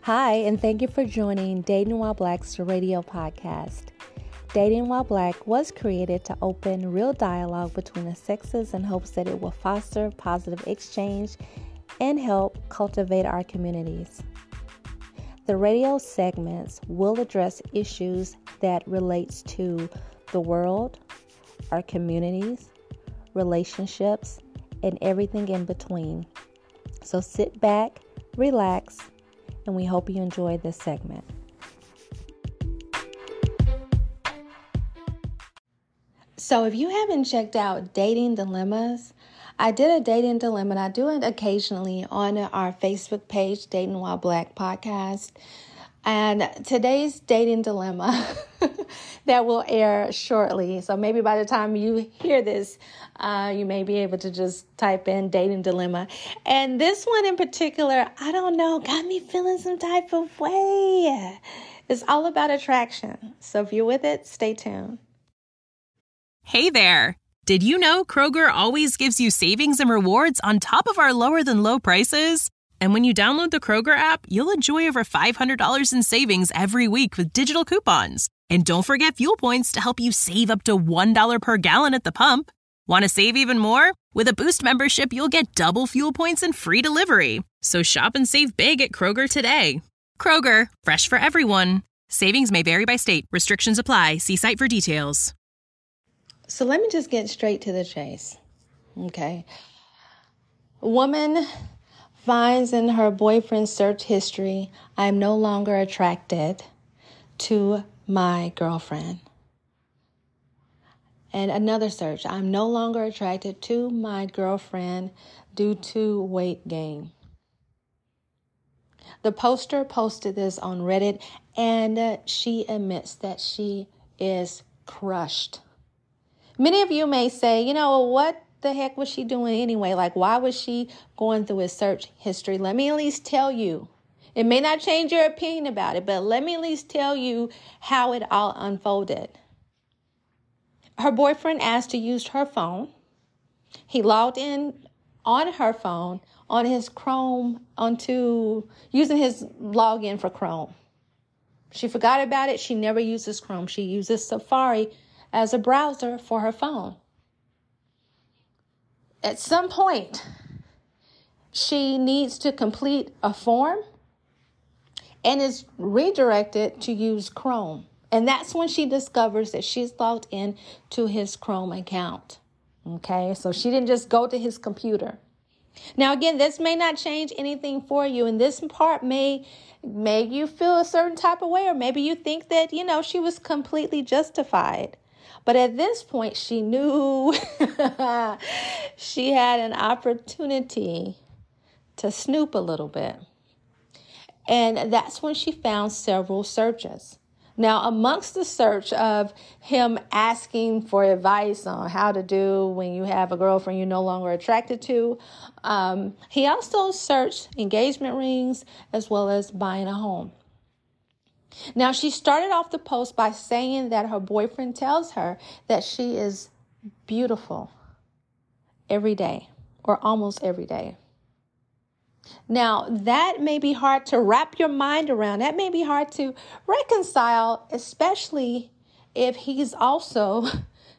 Hi, and thank you for joining Dating While Black's radio podcast. Dating While Black was created to open real dialogue between the sexes in hopes that it will foster positive exchange and help cultivate our communities. The radio segments will address issues that relates to the world, our communities, relationships, and everything in between. So sit back, relax, and we hope you enjoy this segment. So if you haven't checked out Dating Dilemmas, I did a dating dilemma, and I do it occasionally on our Facebook page, Dating While Black Podcast. And today's dating dilemma that will air shortly. So maybe by the time you hear this, you may be able to just type in dating dilemma. And this one in particular, I don't know, got me feeling some type of way. It's all about attraction. So if you're with it, stay tuned. Hey there. Did you know Kroger always gives you savings and rewards on top of our lower than low prices? And when you download the Kroger app, you'll enjoy over $500 in savings every week with digital coupons. And don't forget fuel points to help you save up to $1 per gallon at the pump. Want to save even more? With a Boost membership, you'll get double fuel points and free delivery. So shop and save big at Kroger today. Kroger, fresh for everyone. Savings may vary by state. Restrictions apply. See site for details. So let me just get straight to the chase. Okay. A woman finds in her boyfriend's search history, I'm no longer attracted to my girlfriend. And another search, I'm no longer attracted to my girlfriend due to weight gain. The poster posted this on Reddit, and she admits that she is crushed. Many of you may say, what the heck was she doing anyway? Like, why was she going through his search history? Let me at least tell you. It may not change your opinion about it, but let me at least tell you how it all unfolded. Her boyfriend asked to use her phone. He logged in on her phone on his Chrome using his login for Chrome. She forgot about it. She never uses Chrome. She uses Safari as a browser for her phone. At some point, she needs to complete a form and is redirected to use Chrome. And that's when she discovers that she's logged in to his Chrome account. Okay, so she didn't just go to his computer. Now, again, this may not change anything for you, and this part may make you feel a certain type of way, or maybe you think that, she was completely justified. But at this point, she knew she had an opportunity to snoop a little bit. And that's when she found several searches. Now, amongst the search of him asking for advice on how to do when you have a girlfriend you're no longer attracted to, he also searched engagement rings as well as buying a home. Now, she started off the post by saying that her boyfriend tells her that she is beautiful every day or almost every day. Now, that may be hard to wrap your mind around. That may be hard to reconcile, especially if he's also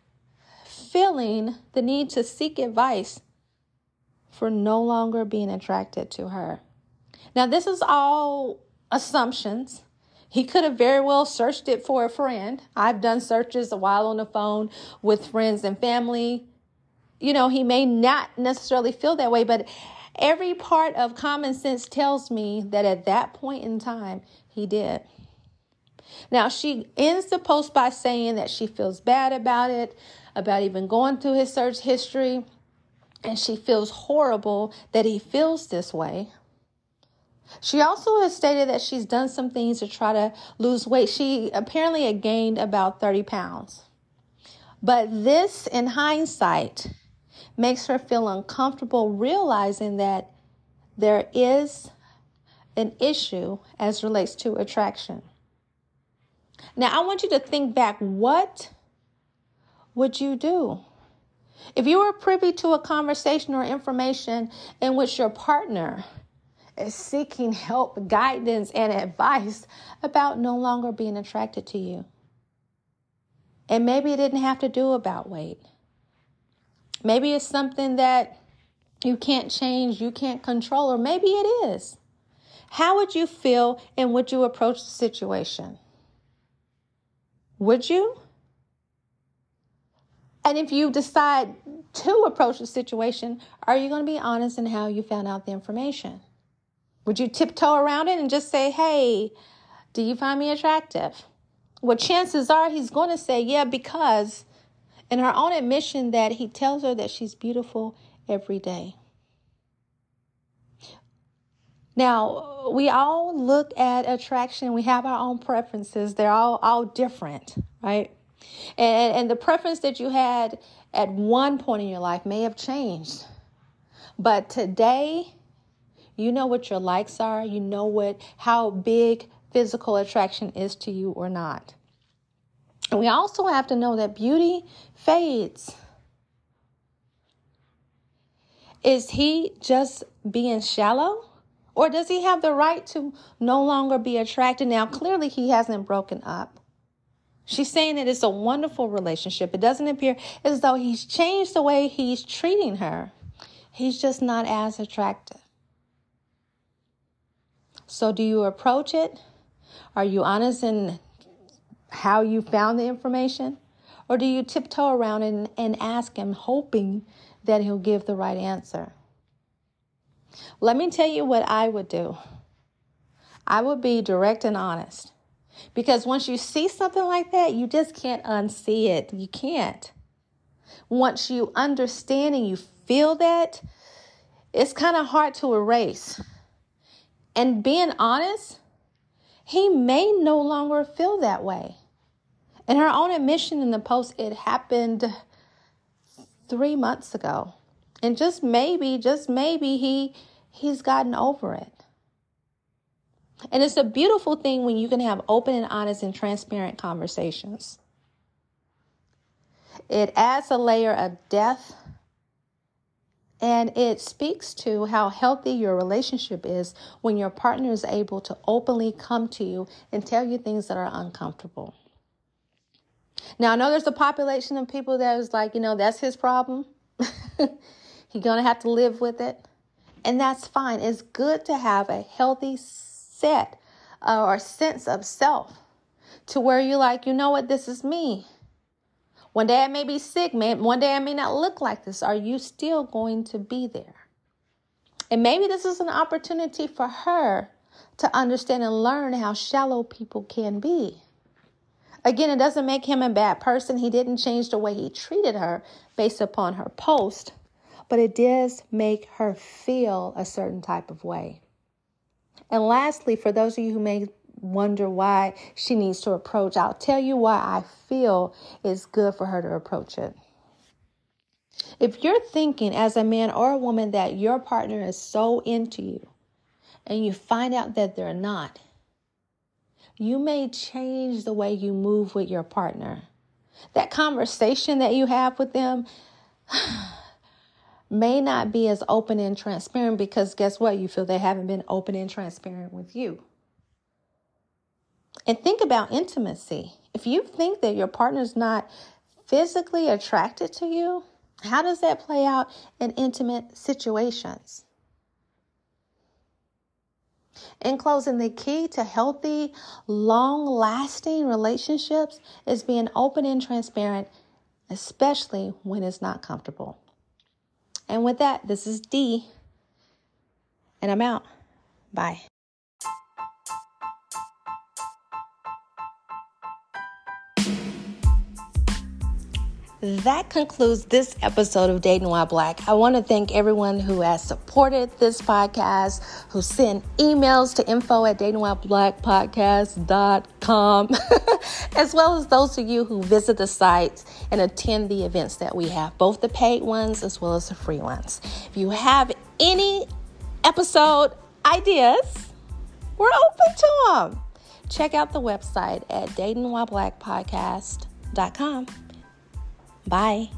feeling the need to seek advice for no longer being attracted to her. Now, this is all assumptions. He could have very well searched it for a friend. I've done searches while on the phone with friends and family. He may not necessarily feel that way, but every part of common sense tells me that at that point in time, he did. Now, she ends the post by saying that she feels bad about it, about even going through his search history, and she feels horrible that he feels this way. She also has stated that she's done some things to try to lose weight. She apparently had gained about 30 pounds. But this, in hindsight, makes her feel uncomfortable realizing that there is an issue as relates to attraction. Now, I want you to think back. What would you do? If you were privy to a conversation or information in which your partner is seeking help, guidance, and advice about no longer being attracted to you. And maybe it didn't have to do about weight. Maybe it's something that you can't change, you can't control, or maybe it is. How would you feel and would you approach the situation? Would you? And if you decide to approach the situation, are you going to be honest in how you found out the information? Would you tiptoe around it and just say, hey, do you find me attractive? Well, chances are he's going to say, yeah, because in her own admission that he tells her that she's beautiful every day. Now, we all look at attraction. We have our own preferences. They're all different, right? And the preference that you had at one point in your life may have changed. But today, you know what your likes are. You know how big physical attraction is to you or not. And we also have to know that beauty fades. Is he just being shallow? Or does he have the right to no longer be attracted? Now, clearly he hasn't broken up. She's saying that it's a wonderful relationship. It doesn't appear as though he's changed the way he's treating her. He's just not as attractive. So do you approach it? Are you honest in how you found the information? Or do you tiptoe around and ask him, hoping that he'll give the right answer? Let me tell you what I would do. I would be direct and honest. Because once you see something like that, you just can't unsee it. You can't. Once you understand and you feel that, it's kind of hard to erase. And being honest, he may no longer feel that way. In her own admission in the post, it happened 3 months ago. And just maybe he's gotten over it. And it's a beautiful thing when you can have open and honest and transparent conversations. It adds a layer of depth, and it speaks to how healthy your relationship is when your partner is able to openly come to you and tell you things that are uncomfortable. Now, I know there's a population of people that is like, that's his problem. He's going to have to live with it. And that's fine. It's good to have a healthy set or sense of self to where you're like, you know what, this is me. One day I may be sick, man. One day I may not look like this. Are you still going to be there? And maybe this is an opportunity for her to understand and learn how shallow people can be. Again, it doesn't make him a bad person. He didn't change the way he treated her based upon her post, but it does make her feel a certain type of way. And lastly, for those of you who may wonder why she needs to approach, I'll tell you why I feel it's good for her to approach it. If you're thinking as a man or a woman that your partner is so into you and you find out that they're not, you may change the way you move with your partner. That conversation that you have with them may not be as open and transparent because guess what? You feel they haven't been open and transparent with you. And think about intimacy. If you think that your partner's not physically attracted to you, how does that play out in intimate situations? In closing, the key to healthy, long-lasting relationships is being open and transparent, especially when it's not comfortable. And with that, this is Dee, and I'm out. Bye. That concludes this episode of Dating While Black. I want to thank everyone who has supported this podcast, who sent emails to info@datingwhileblackpodcast.com, as well as those of you who visit the site and attend the events that we have, both the paid ones as well as the free ones. If you have any episode ideas, we're open to them. Check out the website at datingwhileblackpodcast.com. Bye.